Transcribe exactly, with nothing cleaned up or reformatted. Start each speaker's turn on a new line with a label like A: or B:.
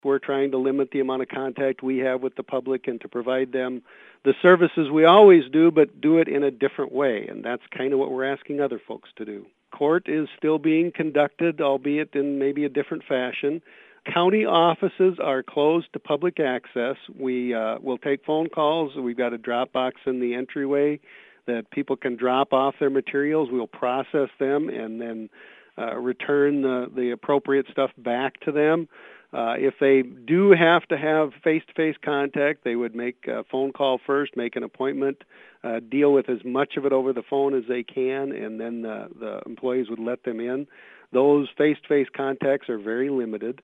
A: We're trying to limit the amount of contact we have with the public and to provide them the services we always do, but do it in a different way. And that's kind of what we're asking other folks to do. Court is still being conducted, albeit in maybe a different fashion. County offices are closed to public access. We uh, will take phone calls. We've got a drop box in the entryway that people can drop off their materials. We'll process them and then uh, return the, the appropriate stuff back to them. Uh, if they do have to have face-to-face contact, they would make a phone call first, make an appointment, uh, deal with as much of it over the phone as they can, and then uh, the employees would let them in. Those face-to-face contacts are very limited.